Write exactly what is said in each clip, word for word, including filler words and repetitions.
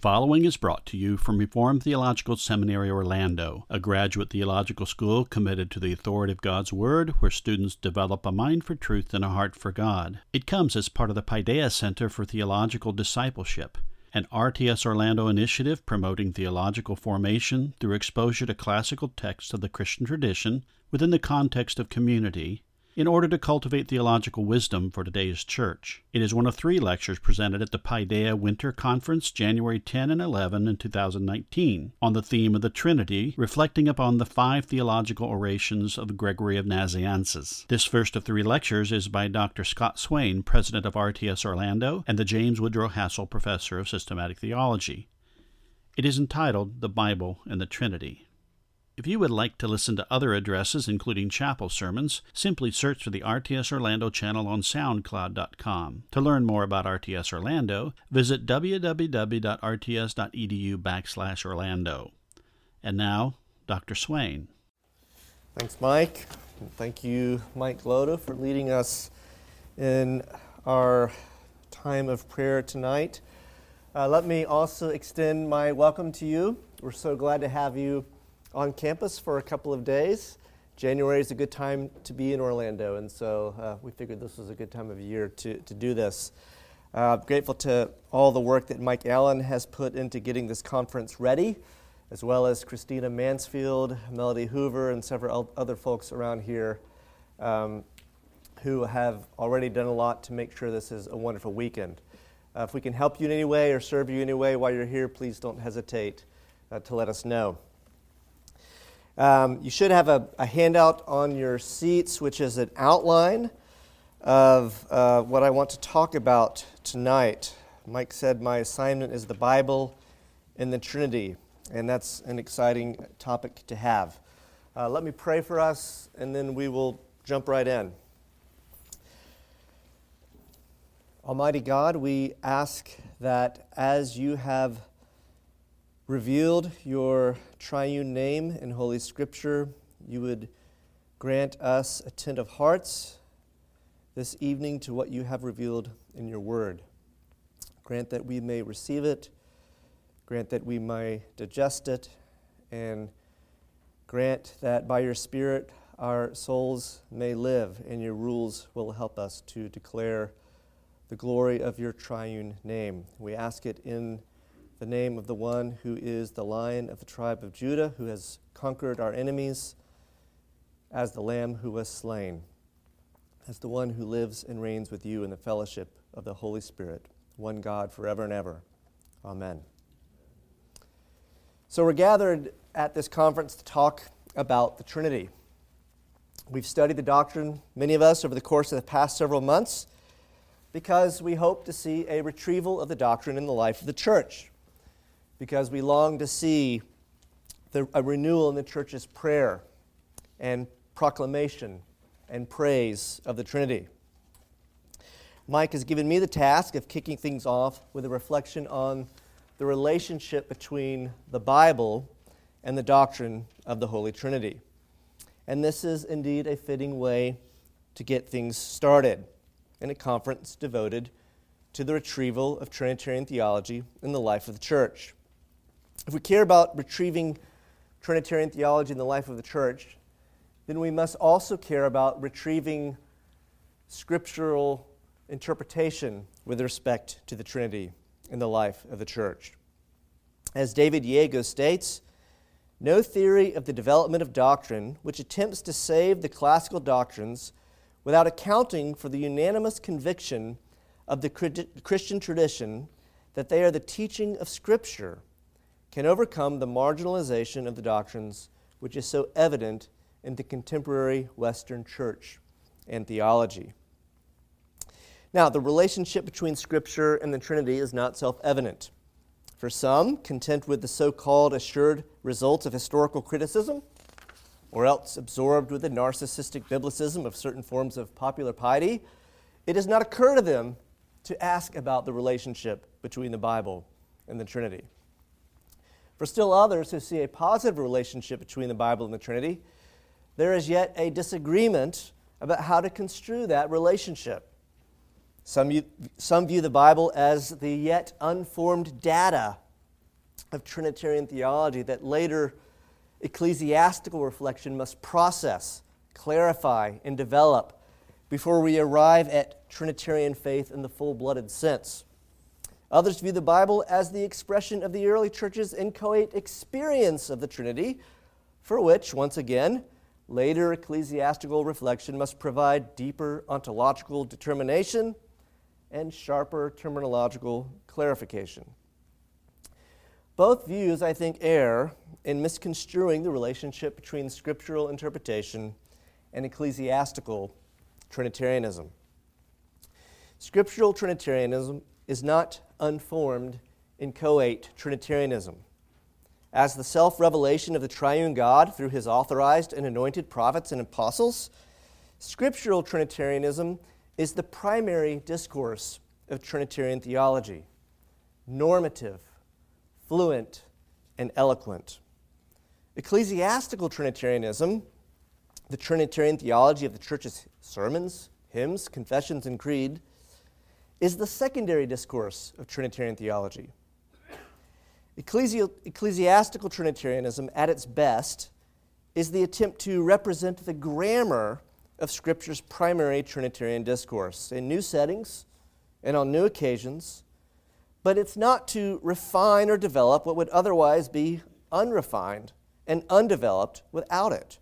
following is brought to you from Reformed Theological Seminary Orlando, a graduate theological school committed to the authority of God's Word, where students develop a mind for truth and a heart for God. It comes as part of the Paideia Center for Theological Discipleship, an R T S Orlando initiative promoting theological formation through exposure to classical texts of the Christian tradition within the context of community, in order to cultivate theological wisdom for today's church. It is one of three lectures presented at the Paideia Winter Conference, January tenth and eleventh in two thousand nineteen, on the theme of the Trinity, reflecting upon the five theological orations of Gregory of Nazianzus. This first of three lectures is by Doctor Scott Swain, president of R T S Orlando, and the James Woodrow Hassel Professor of Systematic Theology. It is entitled The Bible and the Trinity. If you would like to listen to other addresses, including chapel sermons, simply search for the R T S Orlando channel on SoundCloud dot com. To learn more about R T S Orlando, visit w w w dot r t s dot e d u backslash Orlando. And now, Doctor Swain. Thanks, Mike. And thank you, Mike Loda, for leading us in our time of prayer tonight. Uh, let me also extend my welcome to you. We're so glad to have you on campus for a couple of days. January is a good time to be in Orlando, and so uh, we figured this was a good time of year to, to do this. Uh, grateful to all the work that Mike Allen has put into getting this conference ready, as well as Christina Mansfield, Melody Hoover, and several other folks around here um, who have already done a lot to make sure this is a wonderful weekend. Uh, if we can help you in any way or serve you in any way while you're here, please don't hesitate uh, to let us know. Um, you should have a, a handout on your seats, which is an outline of uh, what I want to talk about tonight. Mike said my assignment is the Bible and the Trinity, and that's an exciting topic to have. Uh, let me pray for us, and then we will jump right in. Almighty God, we ask that as you have revealed your triune name in Holy Scripture, you would grant us attentive hearts this evening to what you have revealed in your word. Grant that we may receive it, grant that we may digest it, and grant that by your Spirit our souls may live, and your rules will help us to declare the glory of your triune name. We ask it in the name of the one who is the Lion of the tribe of Judah, who has conquered our enemies, as the Lamb who was slain, as the one who lives and reigns with you in the fellowship of the Holy Spirit, one God forever and ever. Amen. So we're gathered at this conference to talk about the Trinity. We've studied the doctrine, many of us, over the course of the past several months, because we hope to see a retrieval of the doctrine in the life of the church, because we long to see the, a renewal in the church's prayer and proclamation and praise of the Trinity. Mike has given me the task of kicking things off with a reflection on the relationship between the Bible and the doctrine of the Holy Trinity. And this is indeed a fitting way to get things started in a conference devoted to the retrieval of Trinitarian theology in the life of the church. If we care about retrieving Trinitarian theology in the life of the church, then we must also care about retrieving scriptural interpretation with respect to the Trinity in the life of the church. As David Yeago states, no theory of the development of doctrine which attempts to save the classical doctrines without accounting for the unanimous conviction of the Christian tradition that they are the teaching of Scripture can overcome the marginalization of the doctrines which is so evident in the contemporary Western church and theology. Now, the relationship between Scripture and the Trinity is not self-evident. For some, content with the so-called assured results of historical criticism, or else absorbed with the narcissistic biblicism of certain forms of popular piety, it does not occur to them to ask about the relationship between the Bible and the Trinity. For still others who see a positive relationship between the Bible and the Trinity, there is yet a disagreement about how to construe that relationship. Some, some view the Bible as the yet unformed data of Trinitarian theology that later ecclesiastical reflection must process, clarify, and develop before we arrive at Trinitarian faith in the full-blooded sense. Others view the Bible as the expression of the early church's inchoate experience of the Trinity, for which, once again, later ecclesiastical reflection must provide deeper ontological determination and sharper terminological clarification. Both views, I think, err in misconstruing the relationship between scriptural interpretation and ecclesiastical Trinitarianism. Scriptural Trinitarianism is not unformed inchoate Trinitarianism. As the self-revelation of the triune God through his authorized and anointed prophets and apostles, scriptural Trinitarianism is the primary discourse of Trinitarian theology, normative, fluent, and eloquent. Ecclesiastical Trinitarianism, the Trinitarian theology of the church's sermons, hymns, confessions, and creed, is the secondary discourse of Trinitarian theology. Ecclesi- ecclesiastical Trinitarianism, at its best, is the attempt to represent the grammar of Scripture's primary Trinitarian discourse in new settings and on new occasions, but it's not to refine or develop what would otherwise be unrefined and undeveloped without it.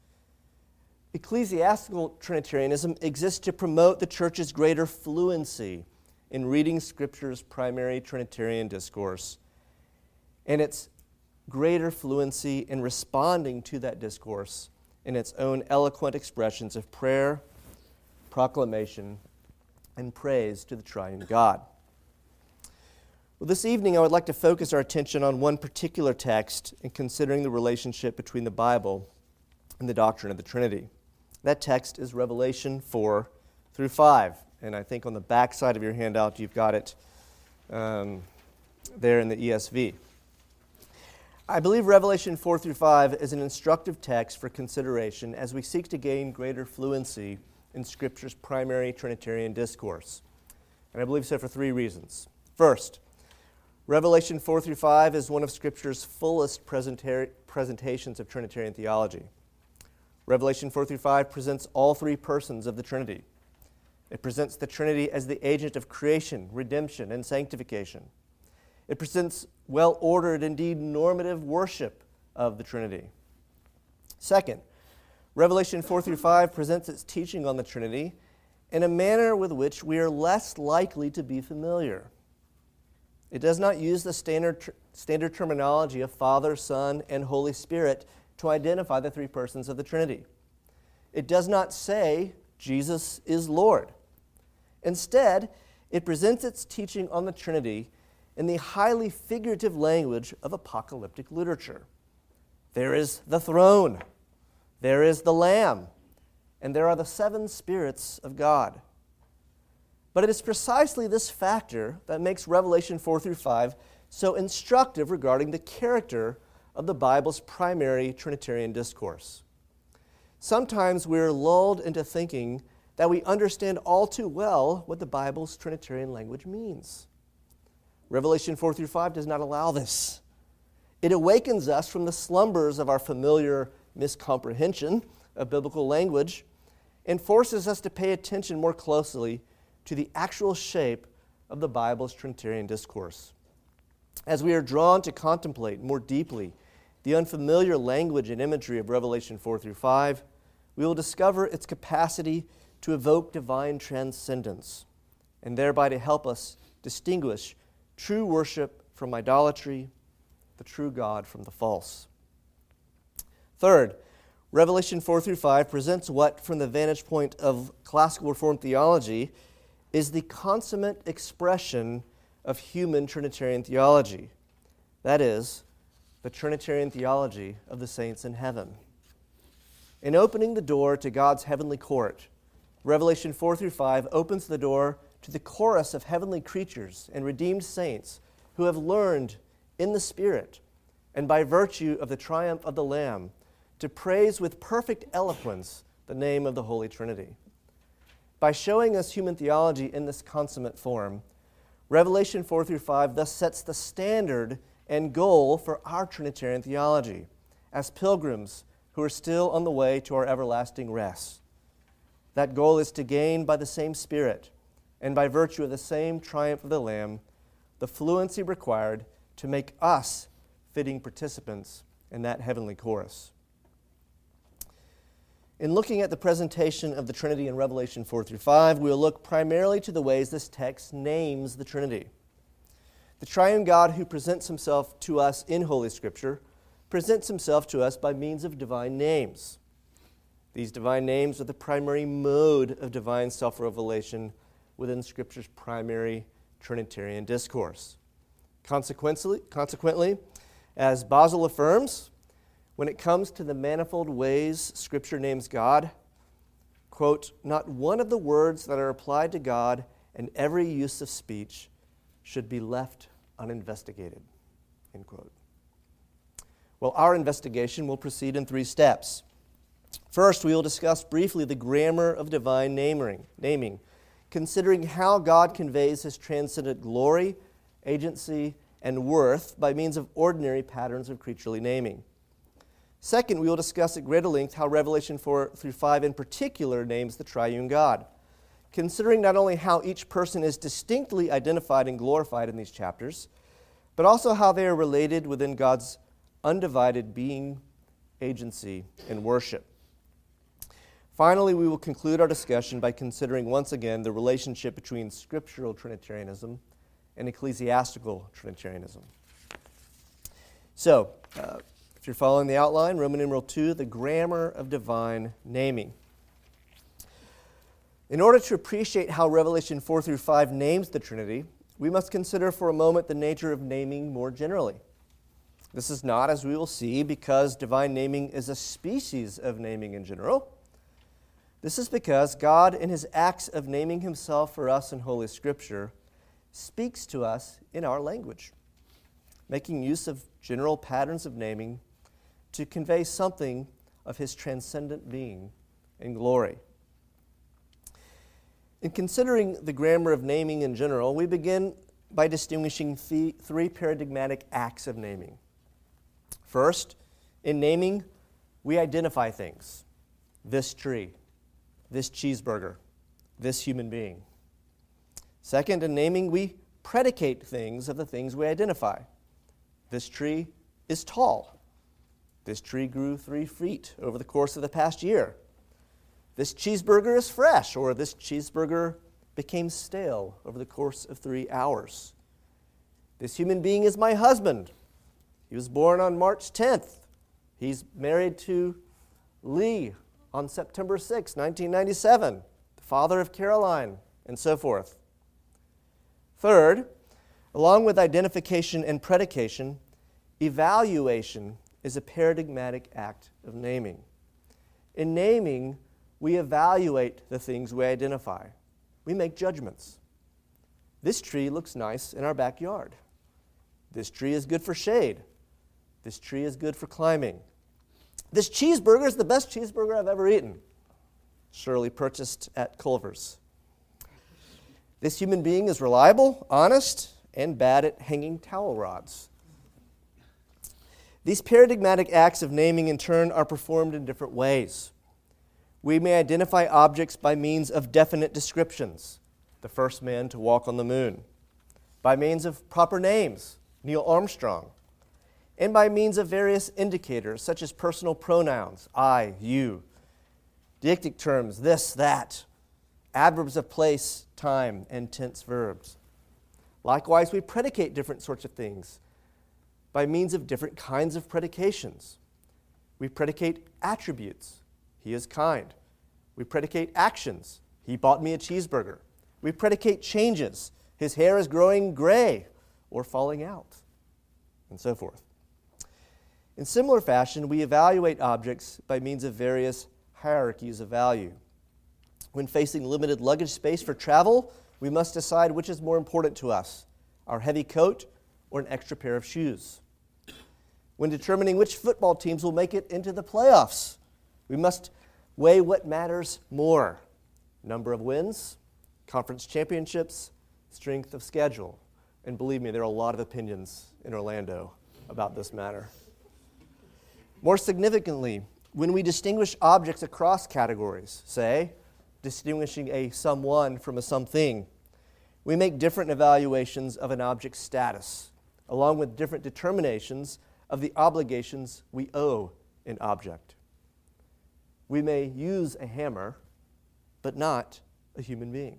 Ecclesiastical Trinitarianism exists to promote the church's greater fluency in reading Scripture's primary Trinitarian discourse and its greater fluency in responding to that discourse in its own eloquent expressions of prayer, proclamation, and praise to the triune God. Well, this evening I would like to focus our attention on one particular text in considering the relationship between the Bible and the doctrine of the Trinity. That text is Revelation four through five, and I think on the back side of your handout you've got it um, there in the E S V. I believe Revelation four through five is an instructive text for consideration as we seek to gain greater fluency in Scripture's primary Trinitarian discourse. And I believe so for three reasons. First, Revelation four through five is one of Scripture's fullest presenta- presentations of Trinitarian theology. Revelation four through five presents all three persons of the Trinity. It presents the Trinity as the agent of creation, redemption, and sanctification. It presents well-ordered, indeed normative worship of the Trinity. Second, Revelation four through five presents its teaching on the Trinity in a manner with which we are less likely to be familiar. It does not use the standard, standard terminology of Father, Son, and Holy Spirit to identify the three persons of the Trinity. It does not say Jesus is Lord. Instead, it presents its teaching on the Trinity in the highly figurative language of apocalyptic literature. There is the throne, there is the Lamb, and there are the seven spirits of God. But it is precisely this factor that makes Revelation four through five so instructive regarding the character of the Bible's primary Trinitarian discourse. Sometimes we're lulled into thinking that we understand all too well what the Bible's Trinitarian language means. Revelation four through five does not allow this. It awakens us from the slumbers of our familiar miscomprehension of biblical language and forces us to pay attention more closely to the actual shape of the Bible's Trinitarian discourse. As we are drawn to contemplate more deeply the unfamiliar language and imagery of Revelation four through five, we will discover its capacity to evoke divine transcendence and thereby to help us distinguish true worship from idolatry, the true God from the false. Third, Revelation four through five presents what, from the vantage point of classical Reformed theology, is the consummate expression of human Trinitarian theology. That is, the Trinitarian theology of the saints in heaven. In opening the door to God's heavenly court, Revelation four through five opens the door to the chorus of heavenly creatures and redeemed saints who have learned in the Spirit and by virtue of the triumph of the Lamb to praise with perfect eloquence the name of the Holy Trinity. By showing us human theology in this consummate form, Revelation four through five thus sets the standard and goal for our Trinitarian theology as pilgrims who are still on the way to our everlasting rest. That goal is to gain by the same Spirit and by virtue of the same triumph of the Lamb the fluency required to make us fitting participants in that heavenly chorus. In looking at the presentation of the Trinity in Revelation four through five, we will look primarily to the ways this text names the Trinity. The triune God who presents himself to us in Holy Scripture presents himself to us by means of divine names. These divine names are the primary mode of divine self-revelation within Scripture's primary Trinitarian discourse. Consequently, consequently, as Basil affirms, when it comes to the manifold ways Scripture names God, quote, not one of the words that are applied to God in every use of speech should be left uninvestigated, end quote. Well, our investigation will proceed in three steps. First, we will discuss briefly the grammar of divine naming, naming, considering how God conveys his transcendent glory, agency, and worth by means of ordinary patterns of creaturely naming. Second, we will discuss at greater length how Revelation four through five in particular names the triune God, considering not only how each person is distinctly identified and glorified in these chapters, but also how they are related within God's undivided being, agency, and worship. Finally, we will conclude our discussion by considering once again the relationship between scriptural Trinitarianism and ecclesiastical Trinitarianism. So, uh, if you're following the outline, Roman numeral two, the grammar of divine naming. In order to appreciate how Revelation four through five names the Trinity, we must consider for a moment the nature of naming more generally. This is not, as we will see, because divine naming is a species of naming in general. This is because God, in his acts of naming himself for us in Holy Scripture, speaks to us in our language, making use of general patterns of naming to convey something of his transcendent being and glory. In considering the grammar of naming in general, we begin by distinguishing th- three paradigmatic acts of naming. First, in naming, we identify things. This tree, this cheeseburger, this human being. Second, in naming, we predicate things of the things we identify. This tree is tall. This tree grew three feet over the course of the past year. This cheeseburger is fresh, or this cheeseburger became stale over the course of three hours. This human being is my husband. He was born on March tenth. He's married to Lee on September sixth, nineteen ninety-seven, the father of Caroline, and so forth. Third, along with identification and predication, evaluation is a paradigmatic act of naming. In naming, we evaluate the things we identify. We make judgments. This tree looks nice in our backyard. This tree is good for shade. This tree is good for climbing. This cheeseburger is the best cheeseburger I've ever eaten, surely purchased at Culver's. This human being is reliable, honest, and bad at hanging towel rods. These paradigmatic acts of naming, in turn, are performed in different ways. We may identify objects by means of definite descriptions, the first man to walk on the moon, by means of proper names, Neil Armstrong, and by means of various indicators such as personal pronouns, I, you, deictic terms, this, that, adverbs of place, time, and tense verbs. Likewise, we predicate different sorts of things by means of different kinds of predications. We predicate attributes. He is kind. We predicate actions. He bought me a cheeseburger. We predicate changes. His hair is growing gray or falling out, and so forth. In similar fashion, we evaluate objects by means of various hierarchies of value. When facing limited luggage space for travel, we must decide which is more important to us, our heavy coat or an extra pair of shoes. When determining which football teams will make it into the playoffs, we must weigh what matters more: number of wins, conference championships, strength of schedule. And believe me, there are a lot of opinions in Orlando about this matter. More significantly, when we distinguish objects across categories, say, distinguishing a someone from a something, we make different evaluations of an object's status, along with different determinations of the obligations we owe an object. We may use a hammer, but not a human being.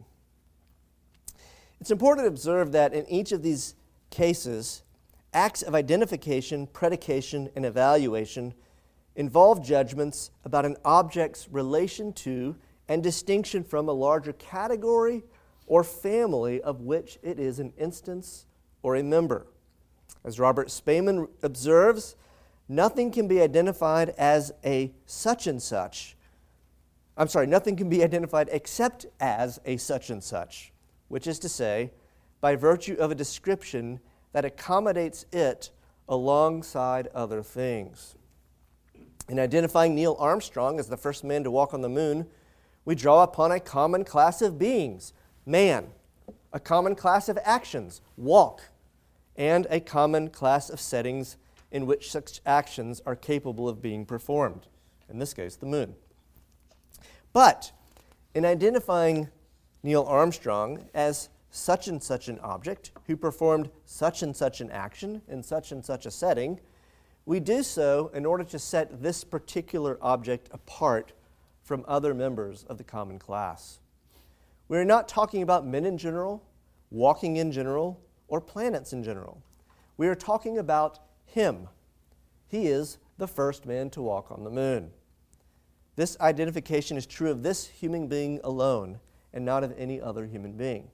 It's important to observe that in each of these cases, acts of identification, predication, and evaluation involve judgments about an object's relation to and distinction from a larger category or family of which it is an instance or a member. As Robert Spaman observes, nothing can be identified as a such and such. I'm sorry, nothing can be identified except as a such and such, which is to say, by virtue of a description that accommodates it alongside other things. In identifying Neil Armstrong as the first man to walk on the moon, we draw upon a common class of beings, man, a common class of actions, walk, and a common class of settings in which such actions are capable of being performed, in this case, the moon. But in identifying Neil Armstrong as such and such an object who performed such and such an action in such and such a setting, we do so in order to set this particular object apart from other members of the common class. We're not talking about men in general, walking in general, or planets in general. We are talking about him. He is the first man to walk on the moon. This identification is true of this human being alone and not of any other human being.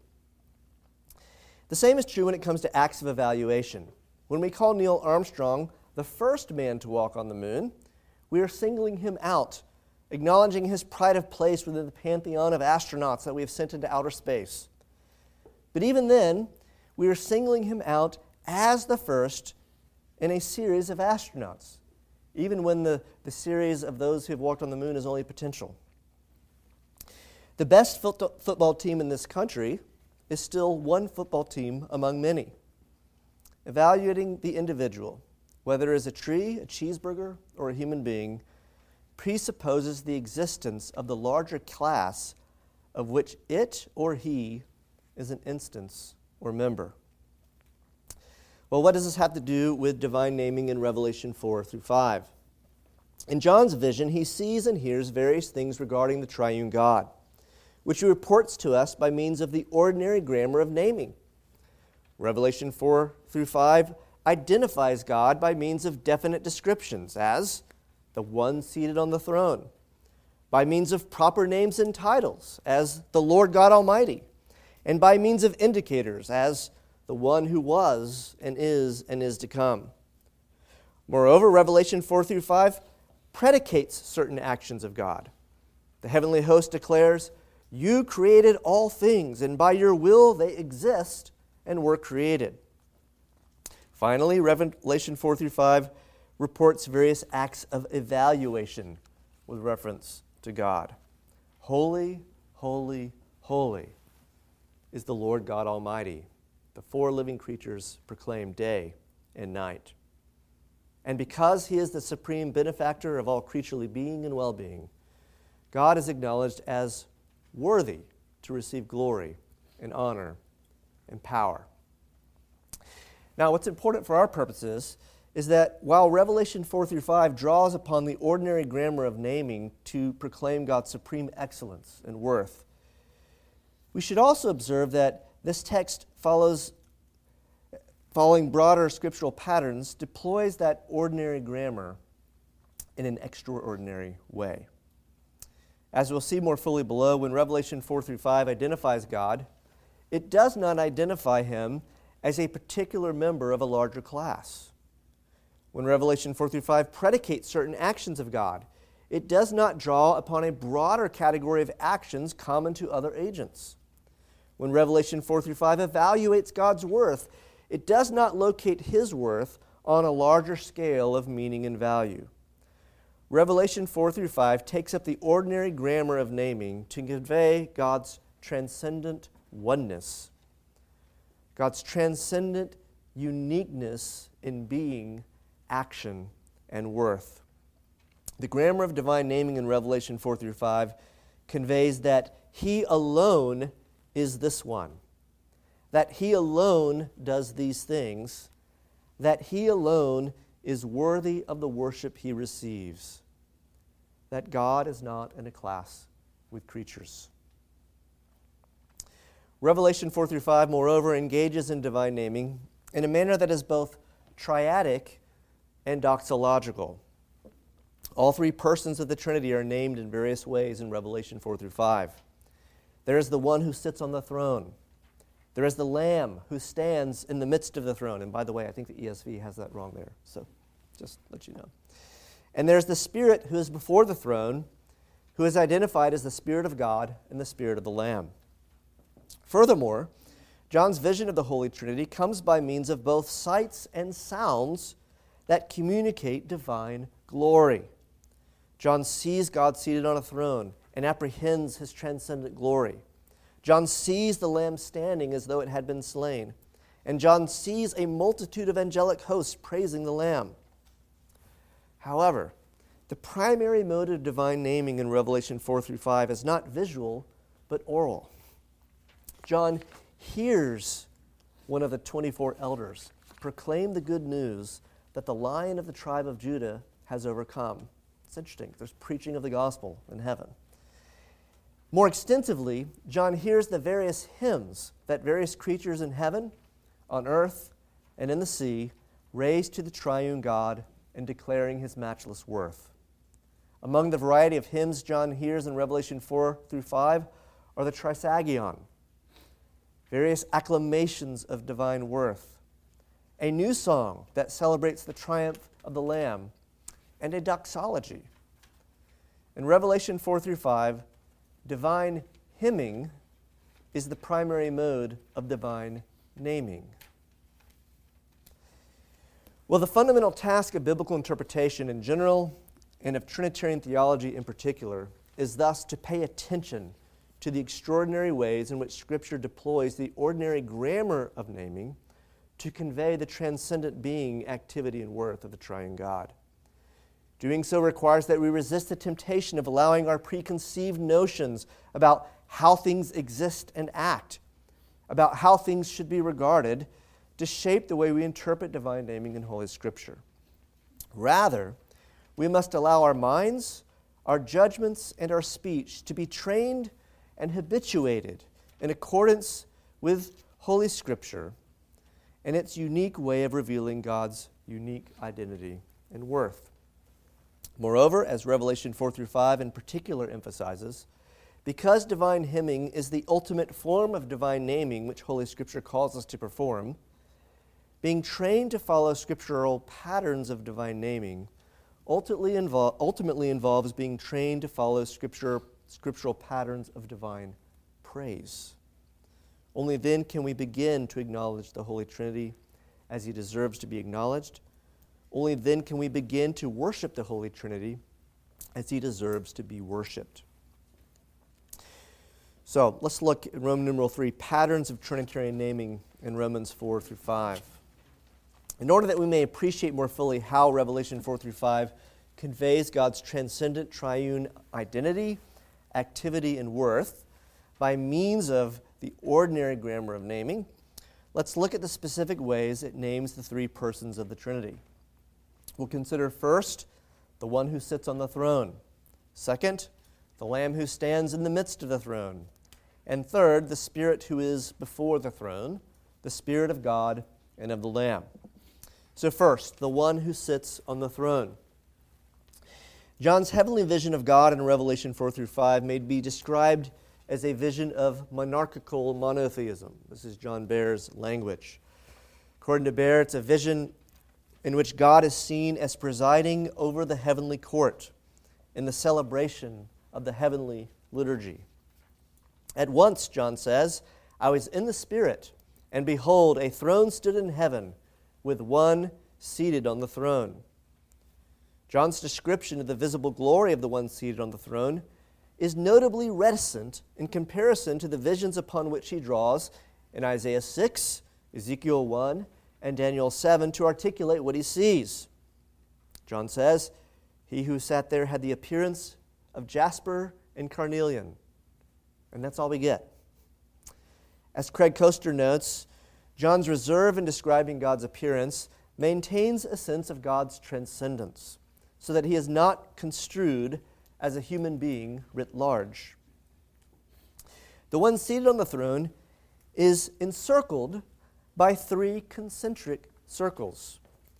The same is true when it comes to acts of evaluation. When we call Neil Armstrong the first man to walk on the moon, we are singling him out, acknowledging his pride of place within the pantheon of astronauts that we have sent into outer space. But even then, we are singling him out as the first in a series of astronauts, even when the, the series of those who have walked on the moon is only potential. The best foot- football team in this country is still one football team among many. Evaluating the individual, whether as a tree, a cheeseburger, or a human being, presupposes the existence of the larger class of which it or he is an instance or member. Well, what does this have to do with divine naming in Revelation four through five? In John's vision, he sees and hears various things regarding the triune God, which he reports to us by means of the ordinary grammar of naming. Revelation four through five identifies God by means of definite descriptions as the one seated on the throne, by means of proper names and titles as the Lord God Almighty, and by means of indicators as the one who was and is and is to come. Moreover, Revelation four through five predicates certain actions of God. The heavenly host declares, "You created all things, and by your will they exist and were created." Finally, Revelation four through five reports various acts of evaluation with reference to God. Holy, holy, holy is the Lord God Almighty. The four living creatures proclaim day and night. And because he is the supreme benefactor of all creaturely being and well-being, God is acknowledged as worthy to receive glory and honor and power. Now, what's important for our purposes is that while Revelation four through five draws upon the ordinary grammar of naming to proclaim God's supreme excellence and worth, we should also observe that this text follows, following broader scriptural patterns, deploys that ordinary grammar in an extraordinary way. As we'll see more fully below, when Revelation four through five identifies God, it does not identify him as a particular member of a larger class. When Revelation four through five predicates certain actions of God, it does not draw upon a broader category of actions common to other agents. When Revelation four through five evaluates God's worth, it does not locate his worth on a larger scale of meaning and value. Revelation four through five takes up the ordinary grammar of naming to convey God's transcendent oneness, God's transcendent uniqueness in being, action, and worth. The grammar of divine naming in Revelation four through five conveys that He alone is this one, that He alone does these things, that He alone is worthy of the worship He receives, that God is not in a class with creatures. Revelation four through five, moreover, engages in divine naming in a manner that is both triadic and doxological. All three persons of the Trinity are named in various ways in Revelation four through five. There is the one who sits on the throne. There is the Lamb who stands in the midst of the throne. And by the way, I think the E S V has that wrong there, so just let you know. And there's the Spirit who is before the throne, who is identified as the Spirit of God and the Spirit of the Lamb. Furthermore, John's vision of the Holy Trinity comes by means of both sights and sounds that communicate divine glory. John sees God seated on a throne and apprehends His transcendent glory. John sees the Lamb standing as though it had been slain. And John sees a multitude of angelic hosts praising the Lamb. However, the primary mode of divine naming in Revelation four through five is not visual, but oral. John hears one of the twenty-four elders proclaim the good news that the Lion of the tribe of Judah has overcome. It's interesting. There's preaching of the gospel in heaven. More extensively, John hears the various hymns that various creatures in heaven, on earth, and in the sea raise to the triune God and declaring His matchless worth. Among the variety of hymns John hears in Revelation four through five are the Trisagion, various acclamations of divine worth, a new song that celebrates the triumph of the Lamb, and a doxology. In Revelation four through five, divine hymning is the primary mode of divine naming. Well, the fundamental task of biblical interpretation in general and of Trinitarian theology in particular is thus to pay attention to the extraordinary ways in which Scripture deploys the ordinary grammar of naming to convey the transcendent being, activity, and worth of the triune God. Doing so requires that we resist the temptation of allowing our preconceived notions about how things exist and act, about how things should be regarded, to shape the way we interpret divine naming in Holy Scripture. Rather, we must allow our minds, our judgments, and our speech to be trained and habituated in accordance with Holy Scripture and its unique way of revealing God's unique identity and worth. Moreover, as Revelation four through five in particular emphasizes, because divine hymning is the ultimate form of divine naming which Holy Scripture calls us to perform, being trained to follow scriptural patterns of divine naming ultimately, invol- ultimately involves being trained to follow scripture, scriptural patterns of divine praise. Only then can we begin to acknowledge the Holy Trinity as He deserves to be acknowledged. Only then can we begin to worship the Holy Trinity as He deserves to be worshiped. So let's look at Roman numeral three, patterns of Trinitarian naming in Romans four through five. In order that we may appreciate more fully how Revelation four through five conveys God's transcendent triune identity, activity, and worth by means of the ordinary grammar of naming, let's look at the specific ways it names the three persons of the Trinity. We'll consider first the one who sits on the throne. Second, the Lamb who stands in the midst of the throne. And third, the Spirit who is before the throne, the Spirit of God and of the Lamb. So first, the one who sits on the throne. John's heavenly vision of God in Revelation four through five may be described as a vision of monarchical monotheism. This is John Baer's language. According to Baer, it's a vision in which God is seen as presiding over the heavenly court in the celebration of the heavenly liturgy. At once, John says, I was in the Spirit, and behold, a throne stood in heaven, with one seated on the throne. John's description of the visible glory of the one seated on the throne is notably reticent in comparison to the visions upon which he draws in Isaiah six, Ezekiel one, and Daniel seven to articulate what he sees. John says, "He who sat there had the appearance of jasper and carnelian." And that's all we get. As Craig Koester notes, John's reserve in describing God's appearance maintains a sense of God's transcendence, so that he is not construed as a human being writ large. The one seated on the throne is encircled by three concentric circles,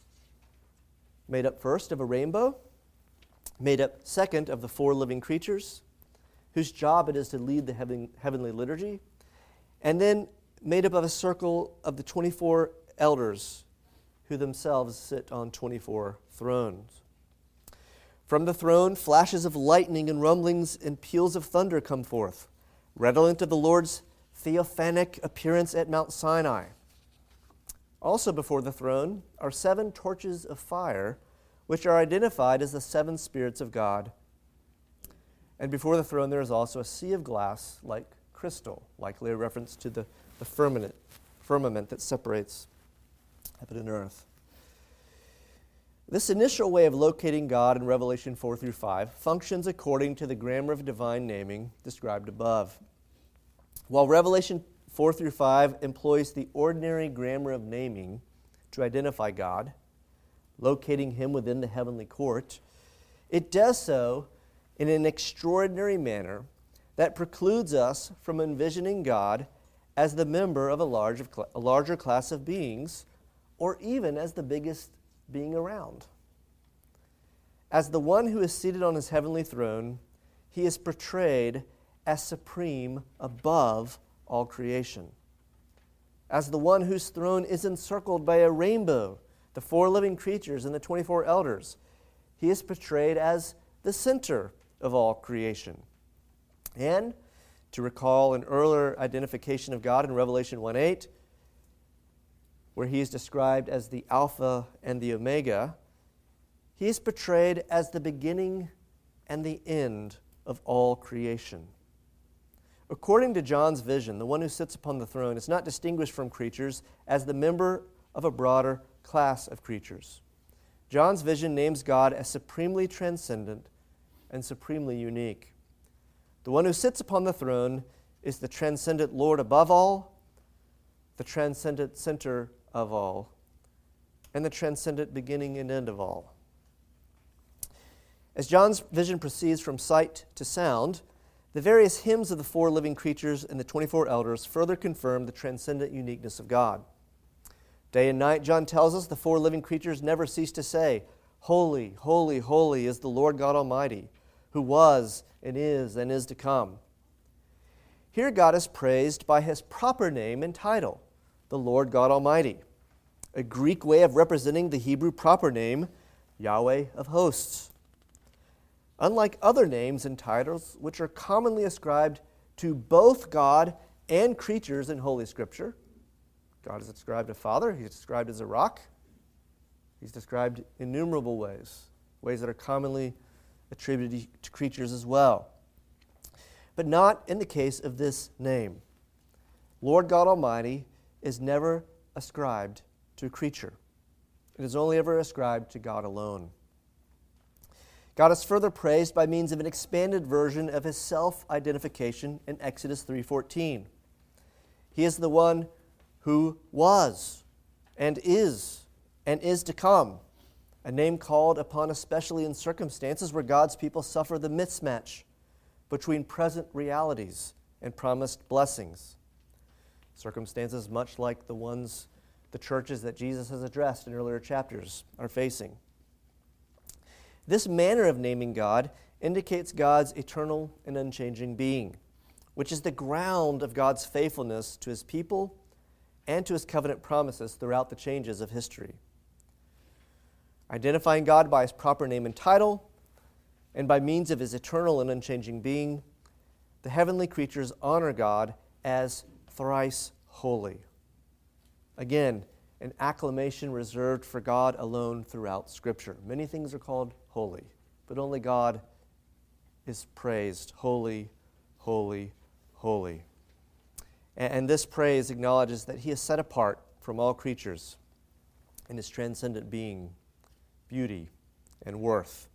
made up first of a rainbow, made up second of the four living creatures, whose job it is to lead the heaven, heavenly liturgy, and then made up of a circle of the twenty-four elders, who themselves sit on twenty-four thrones. From the throne, flashes of lightning and rumblings and peals of thunder come forth, redolent of the Lord's theophanic appearance at Mount Sinai. Also before the throne are seven torches of fire, which are identified as the seven spirits of God. And before the throne there is also a sea of glass like crystal, likely a reference to the, the firmament, firmament that separates heaven and earth. This initial way of locating God in Revelation four through five functions according to the grammar of divine naming described above. While Revelation four through five employs the ordinary grammar of naming to identify God, locating him within the heavenly court, it does so in an extraordinary manner that precludes us from envisioning God as the member of a, large, a larger class of beings, or even as the biggest being around. As the one who is seated on his heavenly throne, he is portrayed as supreme above all creation. As the one whose throne is encircled by a rainbow, the four living creatures and the twenty-four elders, he is portrayed as the center of all creation. And to recall an earlier identification of God in Revelation one eight, where he is described as the Alpha and the Omega, he is portrayed as the beginning and the end of all creation. According to John's vision, the one who sits upon the throne is not distinguished from creatures as the member of a broader class of creatures. John's vision names God as supremely transcendent and supremely unique. The one who sits upon the throne is the transcendent Lord above all, the transcendent center of all, and the transcendent beginning and end of all. As John's vision proceeds from sight to sound, the various hymns of the four living creatures and the twenty-four elders further confirm the transcendent uniqueness of God. Day and night, John tells us, the four living creatures never cease to say, "Holy, holy, holy is the Lord God Almighty, who was and is and is to come." Here God is praised by his proper name and title, the Lord God Almighty, a Greek way of representing the Hebrew proper name, Yahweh of hosts. Unlike other names and titles which are commonly ascribed to both God and creatures in Holy Scripture, God is described as Father, he's described as a rock, he's described innumerable ways, ways that are commonly attributed to creatures as well. But not in the case of this name. Lord God Almighty is never ascribed to a creature. It is only ever ascribed to God alone. God is further praised by means of an expanded version of his self-identification in Exodus three fourteen. He is the one who was and is and is to come, a name called upon especially in circumstances where God's people suffer the mismatch between present realities and promised blessings. Circumstances much like the ones the churches that Jesus has addressed in earlier chapters are facing. This manner of naming God indicates God's eternal and unchanging being, which is the ground of God's faithfulness to his people and to his covenant promises throughout the changes of history. Identifying God by his proper name and title, and by means of his eternal and unchanging being, the heavenly creatures honor God as thrice holy. Again, an acclamation reserved for God alone throughout Scripture. Many things are called holy, but only God is praised. Holy, holy, holy. And this praise acknowledges that he is set apart from all creatures in his transcendent being, beauty, and worth.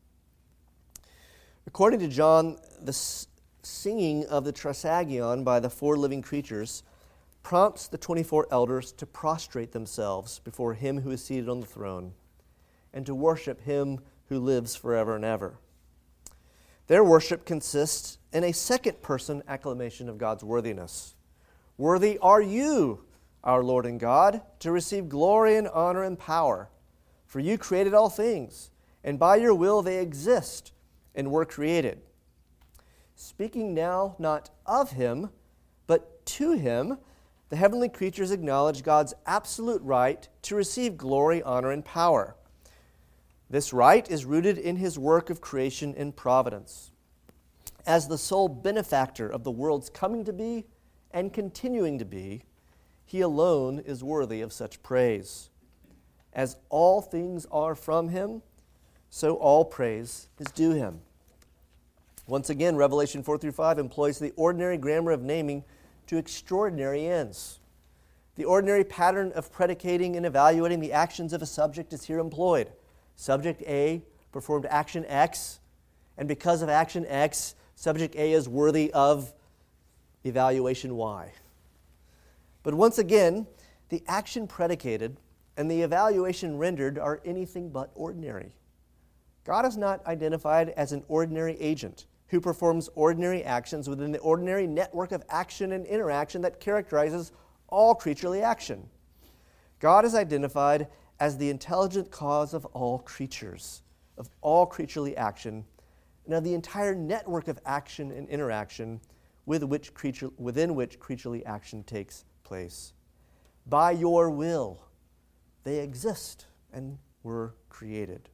According to John, the s- singing of the Trisagion by the four living creatures prompts the twenty-four elders to prostrate themselves before him who is seated on the throne and to worship him who lives forever and ever. Their worship consists in a second-person acclamation of God's worthiness. Worthy are you, our Lord and God, to receive glory and honor and power, for you created all things, and by your will they exist and were created. Speaking now not of him, but to him, the heavenly creatures acknowledge God's absolute right to receive glory, honor, and power. This right is rooted in his work of creation and providence. As the sole benefactor of the world's coming to be and continuing to be, he alone is worthy of such praise. As all things are from him, so all praise is due him. Once again, Revelation four through five employs the ordinary grammar of naming to extraordinary ends. The ordinary pattern of predicating and evaluating the actions of a subject is here employed. Subject A performed action X, and because of action X, subject A is worthy of evaluation Y. But once again, the action predicated and the evaluation rendered are anything but ordinary. God is not identified as an ordinary agent who performs ordinary actions within the ordinary network of action and interaction that characterizes all creaturely action. God is identified as the intelligent cause of all creatures, of all creaturely action, and of the entire network of action and interaction with which creature, within which creaturely action takes place. By your will, they exist and were created.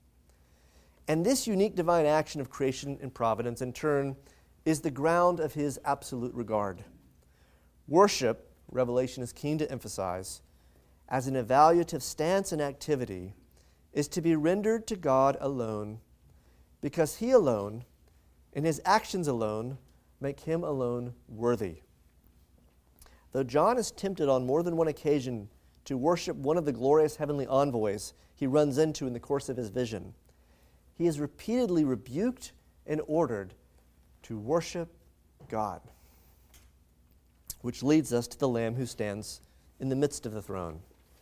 And this unique divine action of creation and providence, in turn, is the ground of his absolute regard. Worship, Revelation is keen to emphasize, as an evaluative stance and activity, is to be rendered to God alone, because he alone, and his actions alone, make him alone worthy. Though John is tempted on more than one occasion to worship one of the glorious heavenly envoys he runs into in the course of his vision, he is repeatedly rebuked and ordered to worship God, which leads us to the Lamb who stands in the midst of the throne.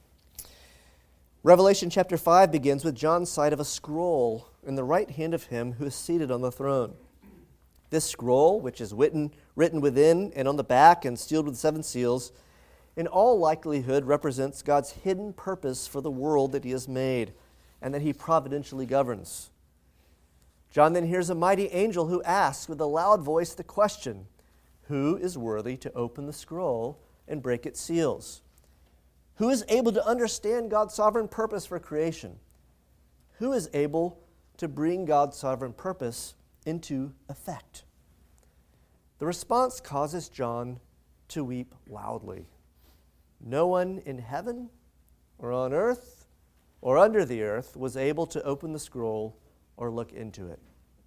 Revelation chapter five begins with John's sight of a scroll in the right hand of him who is seated on the throne. This scroll, which is written, written within and on the back and sealed with seven seals, in all likelihood represents God's hidden purpose for the world that he has made and that he providentially governs. John then hears a mighty angel who asks with a loud voice the question, who is worthy to open the scroll and break its seals? Who is able to understand God's sovereign purpose for creation? Who is able to bring God's sovereign purpose into effect? The response causes John to weep loudly. No one in heaven or on earth or under the earth was able to open the scroll or look into it.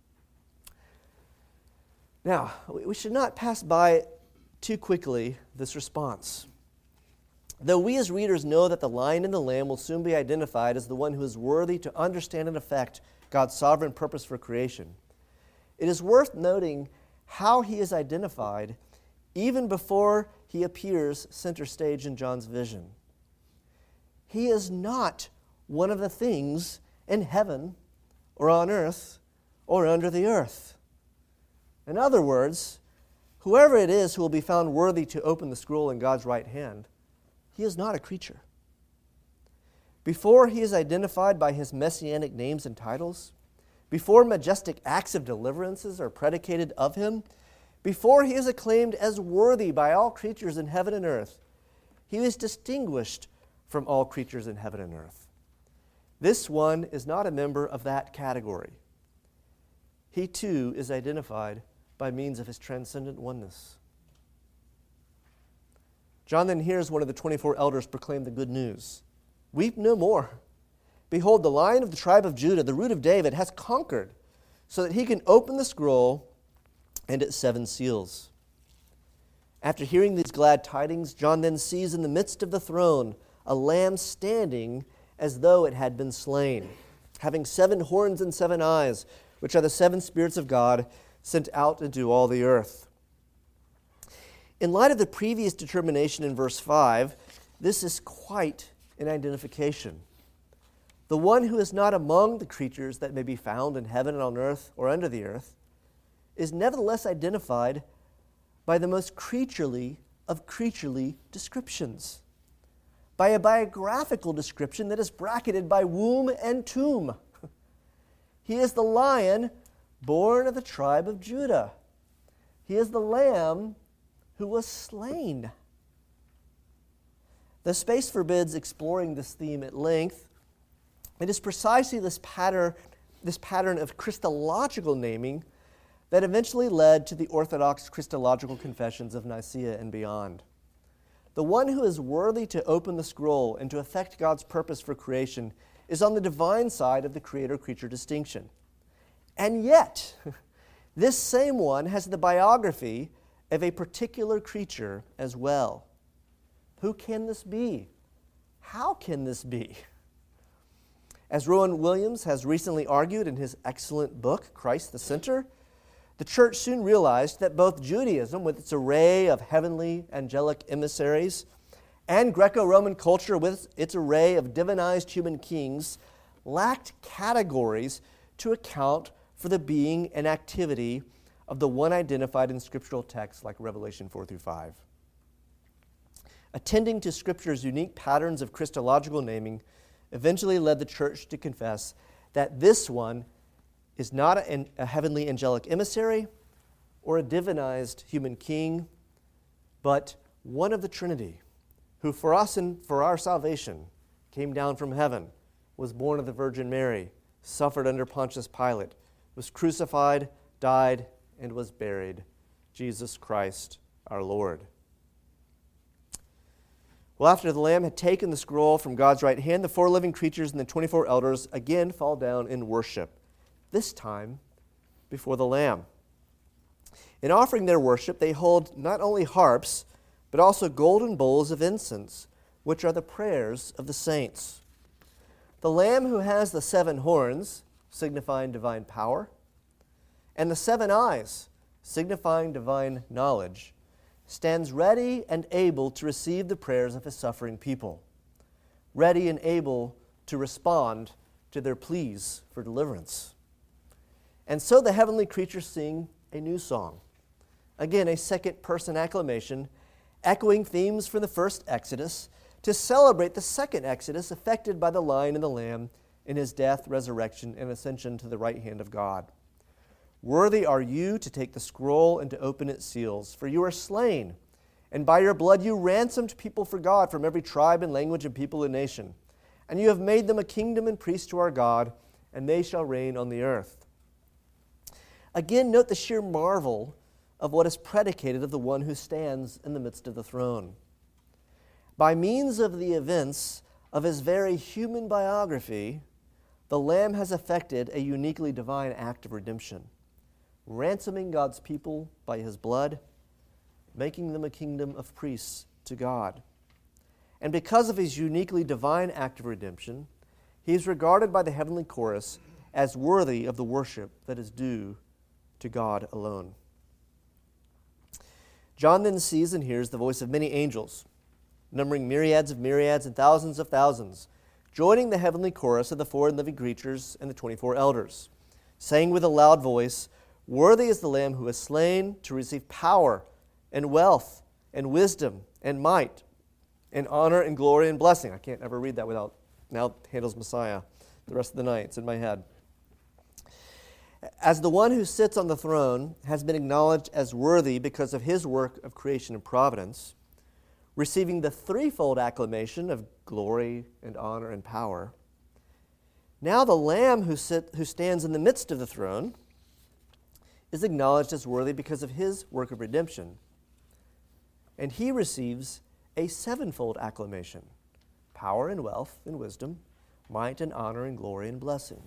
Now, we should not pass by too quickly this response. Though we as readers know that the Lion and the Lamb will soon be identified as the one who is worthy to understand and effect God's sovereign purpose for creation, it is worth noting how he is identified even before he appears center stage in John's vision. He is not one of the things in heaven or on earth or under the earth. In other words, whoever it is who will be found worthy to open the scroll in God's right hand, he is not a creature. Before he is identified by his messianic names and titles, before majestic acts of deliverances are predicated of him, before he is acclaimed as worthy by all creatures in heaven and earth, he is distinguished from all creatures in heaven and earth. This one is not a member of that category. He too is identified by means of his transcendent oneness. John then hears one of the twenty-four elders proclaim the good news. Weep no more. Behold, the Lion of the tribe of Judah, the Root of David, has conquered so that he can open the scroll and its seven seals. After hearing these glad tidings, John then sees in the midst of the throne a lamb standing as though it had been slain, having seven horns and seven eyes, which are the seven spirits of God sent out into all the earth. In light of the previous determination in verse five, this is quite an identification. The one who is not among the creatures that may be found in heaven and on earth or under the earth is nevertheless identified by the most creaturely of creaturely descriptions, by a biographical description that is bracketed by womb and tomb. He is the lion born of the tribe of Judah. He is the lamb who was slain. The space forbids exploring this theme at length. It is precisely this pattern, this pattern of Christological naming that eventually led to the Orthodox Christological confessions of Nicaea and beyond. The one who is worthy to open the scroll and to effect God's purpose for creation is on the divine side of the creator-creature distinction. And yet, this same one has the biography of a particular creature as well. Who can this be? How can this be? As Rowan Williams has recently argued in his excellent book, Christ the Center, the church soon realized that both Judaism, with its array of heavenly angelic emissaries, and Greco-Roman culture, with its array of divinized human kings, lacked categories to account for the being and activity of the one identified in scriptural texts like Revelation four through five. Attending to Scripture's unique patterns of Christological naming eventually led the church to confess that this one is not a, a heavenly angelic emissary or a divinized human king, but one of the Trinity, who for us and for our salvation came down from heaven, was born of the Virgin Mary, suffered under Pontius Pilate, was crucified, died, and was buried, Jesus Christ our Lord. Well, after the Lamb had taken the scroll from God's right hand, the four living creatures and the twenty-four elders again fall down in worship, this time before the Lamb. In offering their worship, they hold not only harps, but also golden bowls of incense, which are the prayers of the saints. The Lamb who has the seven horns, signifying divine power, and the seven eyes, signifying divine knowledge, stands ready and able to receive the prayers of his suffering people, ready and able to respond to their pleas for deliverance. And so the heavenly creatures sing a new song, again a second-person acclamation, echoing themes from the first Exodus, to celebrate the second Exodus effected by the Lion and the Lamb in his death, resurrection, and ascension to the right hand of God. Worthy are you to take the scroll and to open its seals, for you are slain, and by your blood you ransomed people for God from every tribe and language and people and nation. And you have made them a kingdom and priests to our God, and they shall reign on the earth. Again, note the sheer marvel of what is predicated of the one who stands in the midst of the throne. By means of the events of his very human biography, the Lamb has effected a uniquely divine act of redemption, ransoming God's people by his blood, making them a kingdom of priests to God. And because of his uniquely divine act of redemption, he is regarded by the heavenly chorus as worthy of the worship that is due to God alone. John then sees and hears the voice of many angels, numbering myriads of myriads and thousands of thousands, joining the heavenly chorus of the four living creatures and the twenty-four elders, saying with a loud voice, "Worthy is the Lamb who is slain to receive power and wealth and wisdom and might and honor and glory and blessing." I can't ever read that without now Handel's Messiah the rest of the night. It's in my head. As the one who sits on the throne has been acknowledged as worthy because of his work of creation and providence, receiving the threefold acclamation of glory and honor and power, now the Lamb who, sit, who stands in the midst of the throne is acknowledged as worthy because of his work of redemption, and he receives a sevenfold acclamation: power and wealth and wisdom, might and honor and glory and blessing.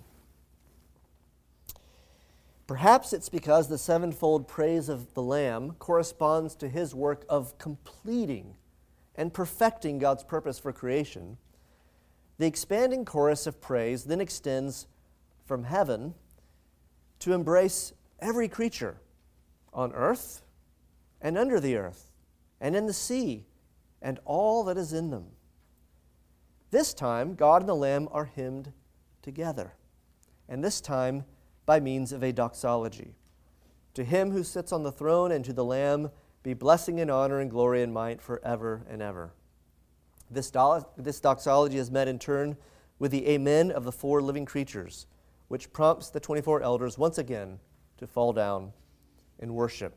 Perhaps it's because the sevenfold praise of the Lamb corresponds to his work of completing and perfecting God's purpose for creation, the expanding chorus of praise then extends from heaven to embrace every creature on earth and under the earth and in the sea and all that is in them. This time, God and the Lamb are hymned together, and this time by means of a doxology. To him who sits on the throne and to the Lamb be blessing and honor and glory and might forever and ever. This, do- this doxology is met in turn with the amen of the four living creatures, which prompts the twenty-four elders once again to fall down in worship.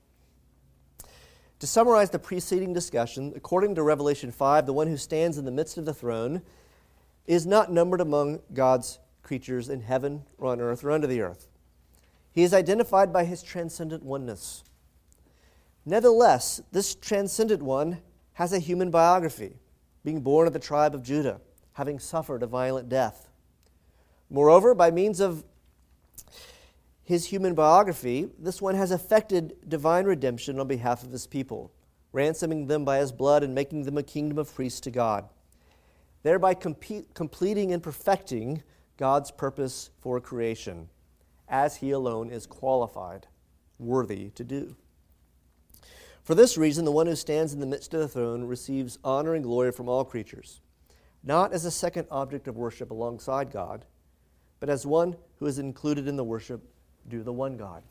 To summarize the preceding discussion, according to Revelation five, the one who stands in the midst of the throne is not numbered among God's creatures in heaven or on earth or under the earth. He is identified by his transcendent oneness. Nevertheless, this transcendent one has a human biography, being born of the tribe of Judah, having suffered a violent death. Moreover, by means of his human biography, this one has effected divine redemption on behalf of his people, ransoming them by his blood and making them a kingdom of priests to God, thereby compe- completing and perfecting God's purpose for creation, as he alone is qualified, worthy to do. For this reason, the one who stands in the midst of the throne receives honor and glory from all creatures, not as a second object of worship alongside God, but as one who is included in the worship due to the one God.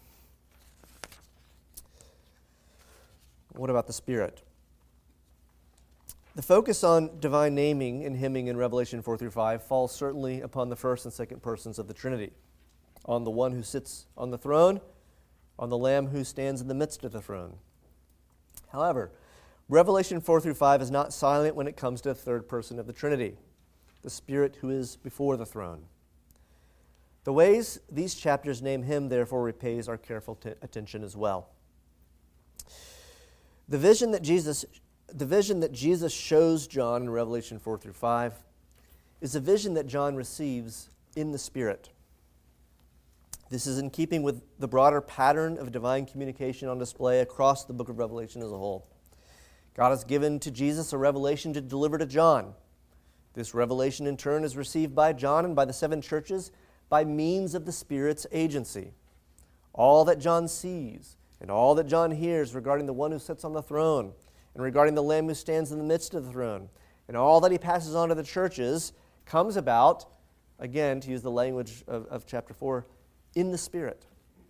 What about the Spirit? The focus on divine naming and hymning in Revelation four through five falls certainly upon the first and second persons of the Trinity, on the one who sits on the throne, on the Lamb who stands in the midst of the throne. However, Revelation four through five is not silent when it comes to the third person of the Trinity, the Spirit who is before the throne. The ways these chapters name him, therefore, repays our careful t- attention as well. The vision that Jesus, the vision that Jesus shows John in Revelation four through five is a vision that John receives in the Spirit. This is in keeping with the broader pattern of divine communication on display across the book of Revelation as a whole. God has given to Jesus a revelation to deliver to John. This revelation, in turn, is received by John and by the seven churches by means of the Spirit's agency. All that John sees and all that John hears regarding the one who sits on the throne and regarding the Lamb who stands in the midst of the throne and all that he passes on to the churches comes about, again, to use the language of, of chapter four, in the Spirit.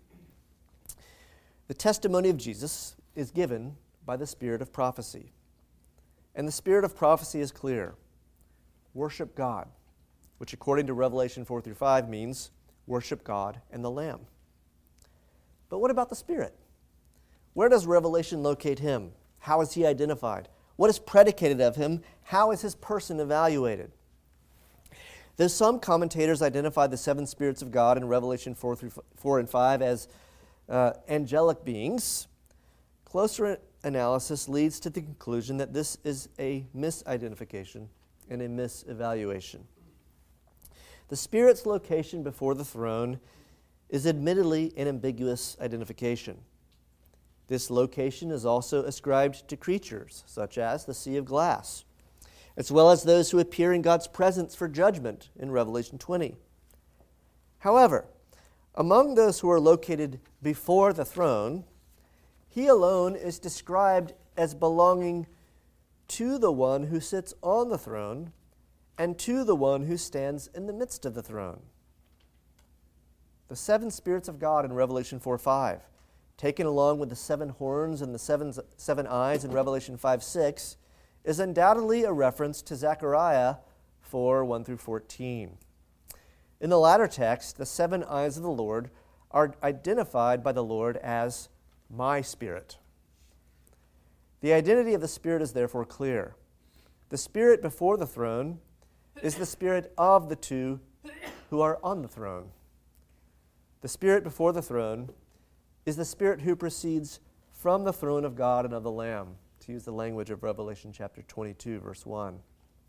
The testimony of Jesus is given by the spirit of prophecy. And the spirit of prophecy is clear. Worship God, which according to Revelation four through five means worship God and the Lamb. But what about the Spirit? Where does Revelation locate him? How is he identified? What is predicated of him? How is his person evaluated? Though some commentators identify the seven spirits of God in Revelation four through four and five as uh, angelic beings, closer analysis leads to the conclusion that this is a misidentification and a misevaluation. The Spirit's location before the throne is admittedly an ambiguous identification. This location is also ascribed to creatures, such as the sea of glass, as well as those who appear in God's presence for judgment in Revelation twenty. However, among those who are located before the throne, he alone is described as belonging to the one who sits on the throne and to the one who stands in the midst of the throne. The seven spirits of God in Revelation four five, taken along with the seven horns and the seven, seven eyes in Revelation five six, is undoubtedly a reference to Zechariah four one through fourteen. In the latter text, the seven eyes of the Lord are identified by the Lord as my Spirit. The identity of the Spirit is therefore clear. The Spirit before the throne is the Spirit of the two who are on the throne. The Spirit before the throne is the Spirit who proceeds from the throne of God and of the Lamb, to use the language of Revelation chapter twenty-two, verse one.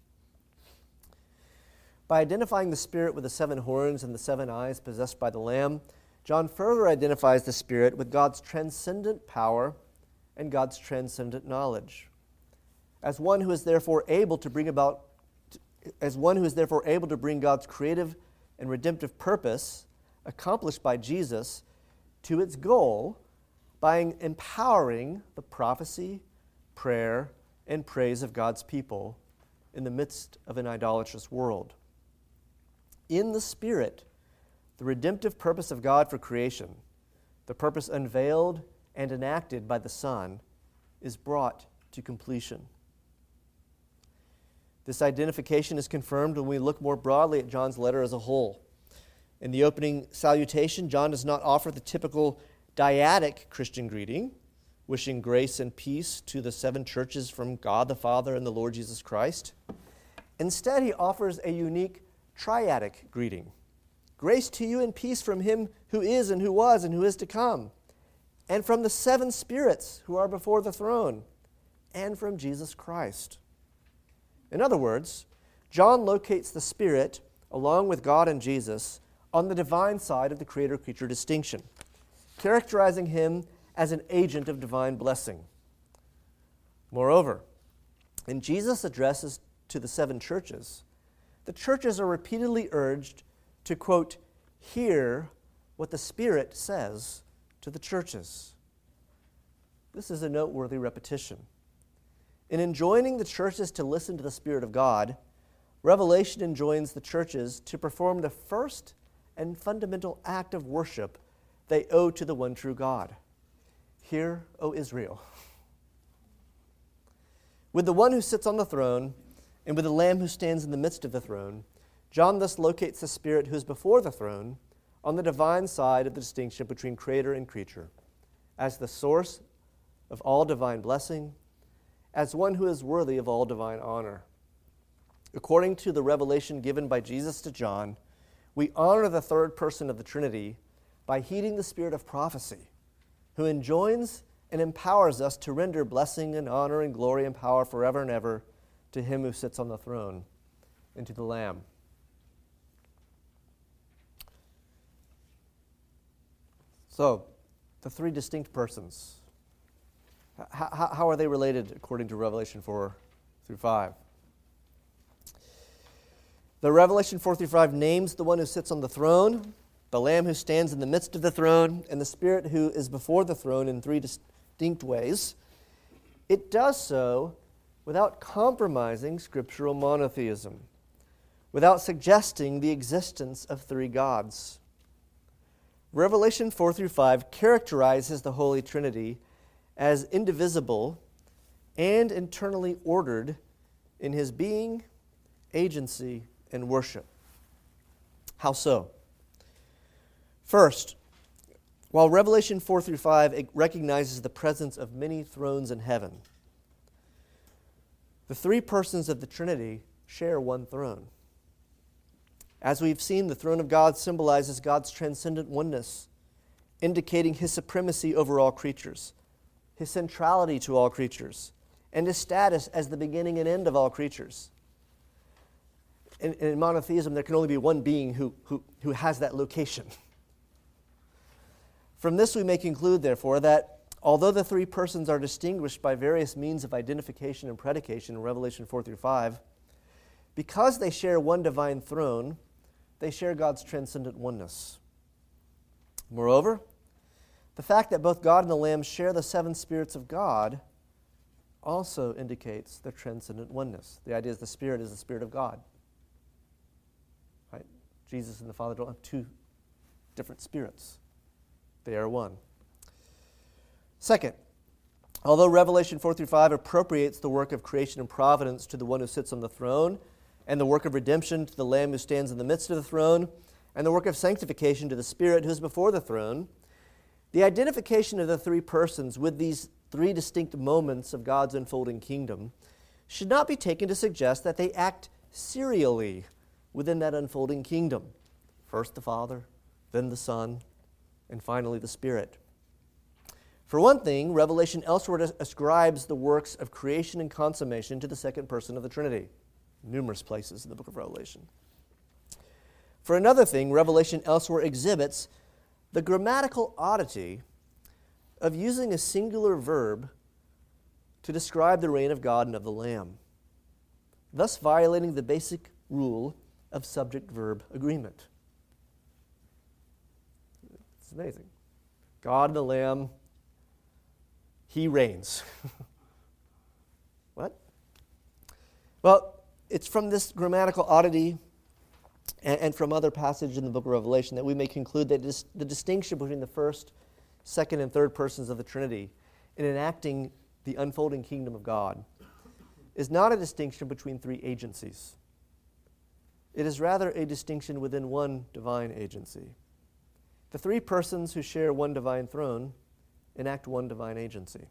By identifying the Spirit with the seven horns and the seven eyes possessed by the Lamb, John further identifies the Spirit with God's transcendent power and God's transcendent knowledge. as one who is therefore able to bring about, as one who is therefore able to bring God's creative and redemptive purpose, accomplished by Jesus, to its goal by empowering the prophecy, prayer, and praise of God's people in the midst of an idolatrous world. In the Spirit, the redemptive purpose of God for creation, the purpose unveiled and enacted by the Son, is brought to completion. This identification is confirmed when we look more broadly at John's letter as a whole. In the opening salutation, John does not offer the typical dyadic Christian greeting, wishing grace and peace to the seven churches from God the Father and the Lord Jesus Christ. Instead, he offers a unique triadic greeting. Grace to you and peace from him who is and who was and who is to come, and from the seven spirits who are before the throne, and from Jesus Christ. In other words, John locates the Spirit, along with God and Jesus, on the divine side of the creator-creature distinction, characterizing him as an agent of divine blessing. Moreover, in Jesus' addresses to the seven churches, the churches are repeatedly urged to, quote, hear what the Spirit says to the churches. This is a noteworthy repetition. In enjoining the churches to listen to the Spirit of God, Revelation enjoins the churches to perform the first and fundamental act of worship they owe to the one true God. Hear, O Israel. With the one who sits on the throne and with the Lamb who stands in the midst of the throne, John thus locates the Spirit who is before the throne on the divine side of the distinction between creator and creature, as the source of all divine blessing, as one who is worthy of all divine honor. According to the revelation given by Jesus to John, we honor the third person of the Trinity by heeding the spirit of prophecy, who enjoins and empowers us to render blessing and honor and glory and power forever and ever to him who sits on the throne and to the Lamb. So, the three distinct persons, how, how are they related according to Revelation four through five? The Revelation four through five names the one who sits on the throne, the Lamb who stands in the midst of the throne, and the Spirit who is before the throne in three distinct ways. It does so without compromising scriptural monotheism, without suggesting the existence of three gods. Revelation four through five characterizes the Holy Trinity as indivisible and internally ordered in his being, agency, and worship. How so? First, while Revelation four through five recognizes the presence of many thrones in heaven, the three persons of the Trinity share one throne. As we've seen, the throne of God symbolizes God's transcendent oneness, indicating his supremacy over all creatures, his centrality to all creatures, and his status as the beginning and end of all creatures. In, in monotheism, there can only be one being who, who, who has that location. From this, we may conclude, therefore, that although the three persons are distinguished by various means of identification and predication in Revelation four through five, because they share one divine throne, they share God's transcendent oneness. Moreover, the fact that both God and the Lamb share the seven spirits of God also indicates their transcendent oneness. The idea is the Spirit is the Spirit of God. Right? Jesus and the Father don't have two different spirits. They are one. Second, although Revelation four through five appropriates the work of creation and providence to the one who sits on the throne, and the work of redemption to the Lamb who stands in the midst of the throne, and the work of sanctification to the Spirit who is before the throne, the identification of the three persons with these three distinct moments of God's unfolding kingdom should not be taken to suggest that they act serially within that unfolding kingdom. First the Father, then the Son, and finally the Spirit. For one thing, Revelation elsewhere ascribes the works of creation and consummation to the second person of the Trinity. Numerous places in the book of Revelation. For another thing, Revelation elsewhere exhibits the grammatical oddity of using a singular verb to describe the reign of God and of the Lamb, thus violating the basic rule of subject-verb agreement. It's amazing. God and the Lamb, He reigns. What? Well, it's from this grammatical oddity and, and from other passages in the book of Revelation that we may conclude that dis- the distinction between the first, second, and third persons of the Trinity in enacting the unfolding kingdom of God is not a distinction between three agencies. It is rather a distinction within one divine agency. The three persons who share one divine throne enact one divine agency.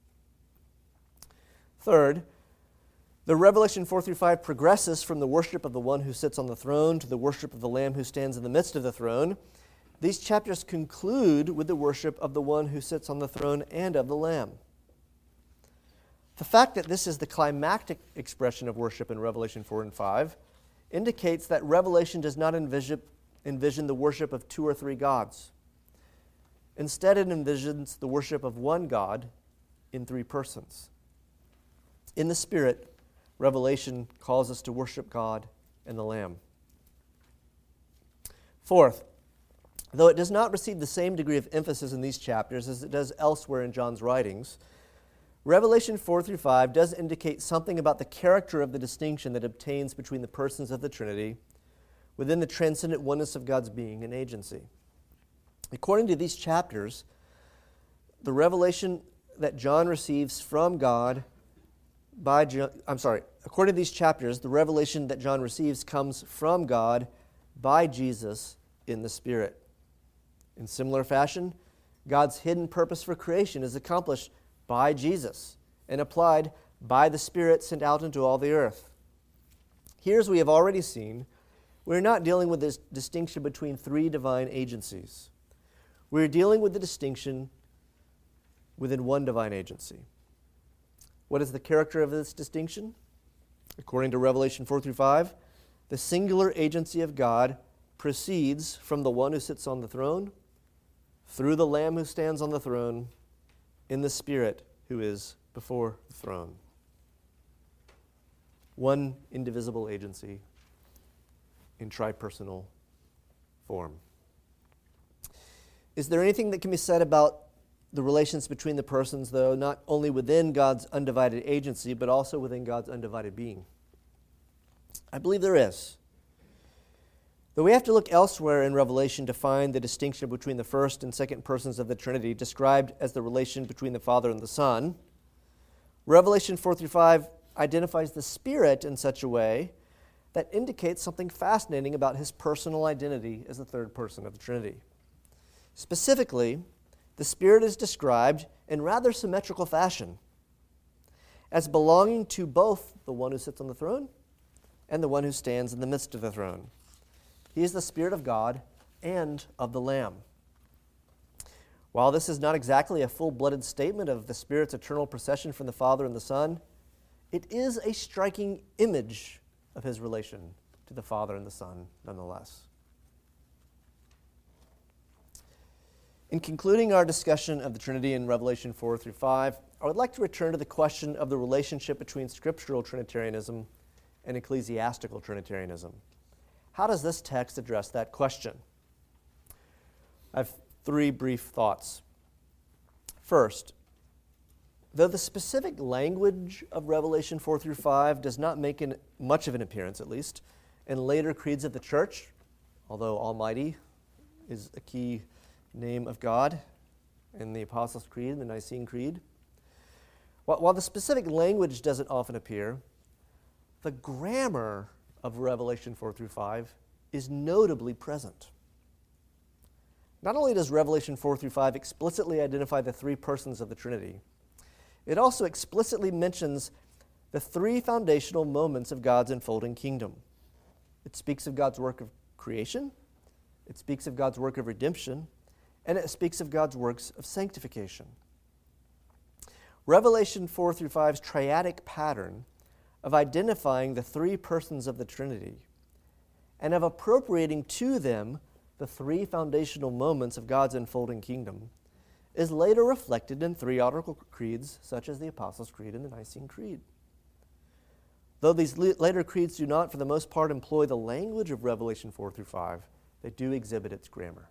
Third, the Revelation four through five progresses from the worship of the one who sits on the throne to the worship of the Lamb who stands in the midst of the throne. These chapters conclude with the worship of the one who sits on the throne and of the Lamb. The fact that this is the climactic expression of worship in Revelation four and five indicates that Revelation does not envision, envision the worship of two or three gods. Instead, it envisions the worship of one God in three persons. In the Spirit, Revelation calls us to worship God and the Lamb. Fourth, though it does not receive the same degree of emphasis in these chapters as it does elsewhere in John's writings, Revelation four through five does indicate something about the character of the distinction that obtains between the persons of the Trinity within the transcendent oneness of God's being and agency. According to these chapters, the revelation that John receives from God by John, I'm sorry, according to these chapters, the revelation that John receives comes from God by Jesus in the Spirit. In similar fashion, God's hidden purpose for creation is accomplished by Jesus and applied by the Spirit sent out into all the earth. Here, as we have already seen, we're not dealing with this distinction between three divine agencies. We're dealing with the distinction within one divine agency. What is the character of this distinction? According to Revelation four through five, the singular agency of God proceeds from the one who sits on the throne, through the Lamb who stands on the throne, in the Spirit who is before the throne. One indivisible agency in tripersonal form. Is there anything that can be said about the relations between the persons, though, not only within God's undivided agency, but also within God's undivided being? I believe there is. Though we have to look elsewhere in Revelation to find the distinction between the first and second persons of the Trinity, described as the relation between the Father and the Son, Revelation four through five identifies the Spirit in such a way that indicates something fascinating about his personal identity as the third person of the Trinity. Specifically, the Spirit is described in rather symmetrical fashion as belonging to both the one who sits on the throne and the one who stands in the midst of the throne. He is the Spirit of God and of the Lamb. While this is not exactly a full-blooded statement of the Spirit's eternal procession from the Father and the Son, it is a striking image of his relation to the Father and the Son, nonetheless. In concluding our discussion of the Trinity in Revelation four through five, I would like to return to the question of the relationship between scriptural Trinitarianism and ecclesiastical Trinitarianism. How does this text address that question? I have three brief thoughts. First, though the specific language of Revelation four through five does not make an, much of an appearance, at least, in later creeds of the church, although Almighty is a key name of God in the Apostles' Creed, the Nicene Creed, while, while the specific language doesn't often appear, the grammar of Revelation four through five is notably present. Not only does Revelation four through five explicitly identify the three persons of the Trinity, it also explicitly mentions the three foundational moments of God's unfolding kingdom. It speaks of God's work of creation, it speaks of God's work of redemption, and it speaks of God's works of sanctification. Revelation four through five's triadic pattern of identifying the three persons of the Trinity and of appropriating to them the three foundational moments of God's unfolding kingdom is later reflected in theological creeds such as the Apostles' Creed and the Nicene Creed. Though these le- later creeds do not, for the most part, employ the language of Revelation four through five, they do exhibit its grammar.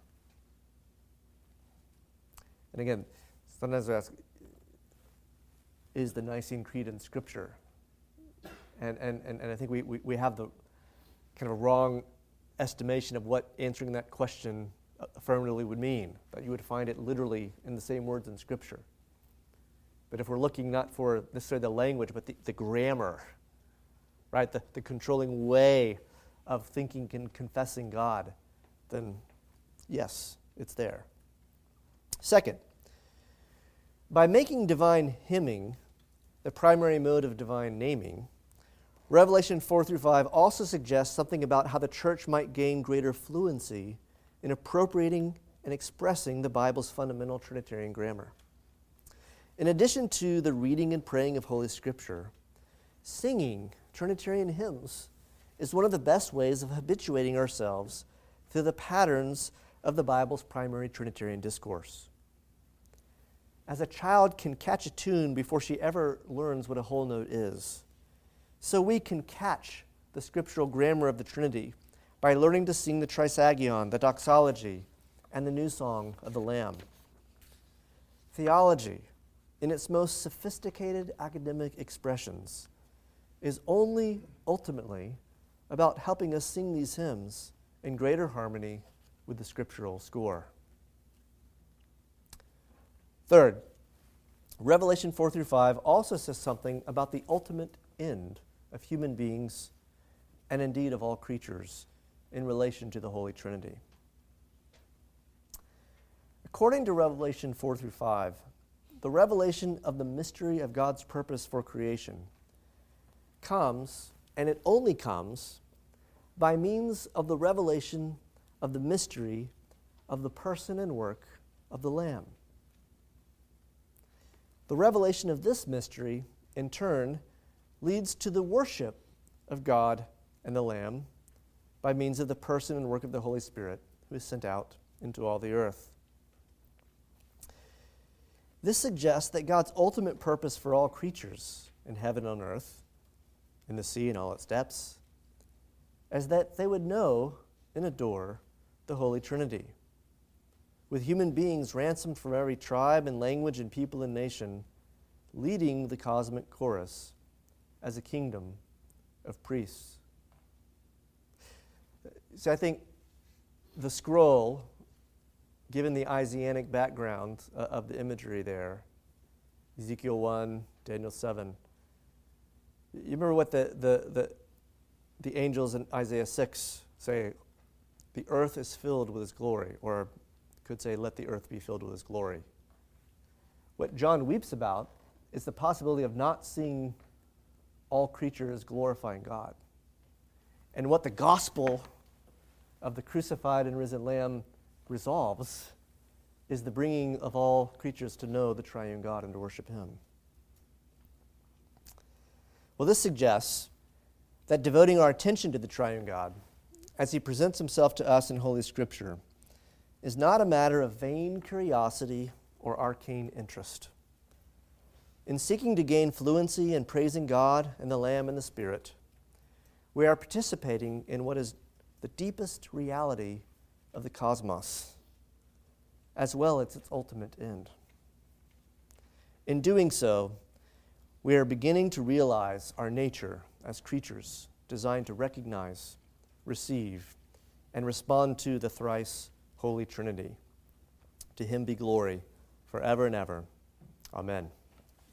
And again, sometimes I ask, is the Nicene Creed in Scripture? And, and, and, and I think we, we, we have the kind of wrong estimation of what answering that question affirmatively would mean, that you would find it literally in the same words in Scripture. But if we're looking not for necessarily the language, but the, the grammar, right, the, the controlling way of thinking and confessing God, then yes, it's there. Second, by making divine hymning the primary mode of divine naming, Revelation four through five also suggests something about how the church might gain greater fluency in appropriating and expressing the Bible's fundamental Trinitarian grammar. In addition to the reading and praying of Holy Scripture, singing Trinitarian hymns is one of the best ways of habituating ourselves to the patterns of the Bible's primary Trinitarian discourse. As a child can catch a tune before she ever learns what a whole note is, so we can catch the scriptural grammar of the Trinity by learning to sing the Trisagion, the Doxology, and the New Song of the Lamb. Theology, in its most sophisticated academic expressions, is only ultimately about helping us sing these hymns in greater harmony with the scriptural score. Third, Revelation four through five also says something about the ultimate end of human beings and indeed of all creatures in relation to the Holy Trinity. According to Revelation four through five, the revelation of the mystery of God's purpose for creation comes, and it only comes, by means of the revelation of the mystery of the person and work of the Lamb. The revelation of this mystery, in turn, leads to the worship of God and the Lamb by means of the person and work of the Holy Spirit, who is sent out into all the earth. This suggests that God's ultimate purpose for all creatures in heaven and on earth, in the sea and all its depths, is that they would know and adore the Holy Trinity, with human beings ransomed from every tribe and language and people and nation, leading the cosmic chorus as a kingdom of priests. So I think the scroll, given the Isaianic background uh, of the imagery there, Ezekiel one, Daniel seven, you remember what the, the, the, the angels in Isaiah six say? The earth is filled with his glory, or could say, let the earth be filled with his glory. What John weeps about is the possibility of not seeing all creatures glorifying God. And what the gospel of the crucified and risen Lamb resolves is the bringing of all creatures to know the triune God and to worship him. Well, this suggests that devoting our attention to the triune God as he presents himself to us in Holy Scripture is not a matter of vain curiosity or arcane interest. In seeking to gain fluency in praising God and the Lamb and the Spirit, we are participating in what is the deepest reality of the cosmos, as well as its ultimate end. In doing so, we are beginning to realize our nature as creatures designed to recognize, receive, and respond to the thrice Holy Trinity. To him be glory forever and ever. Amen.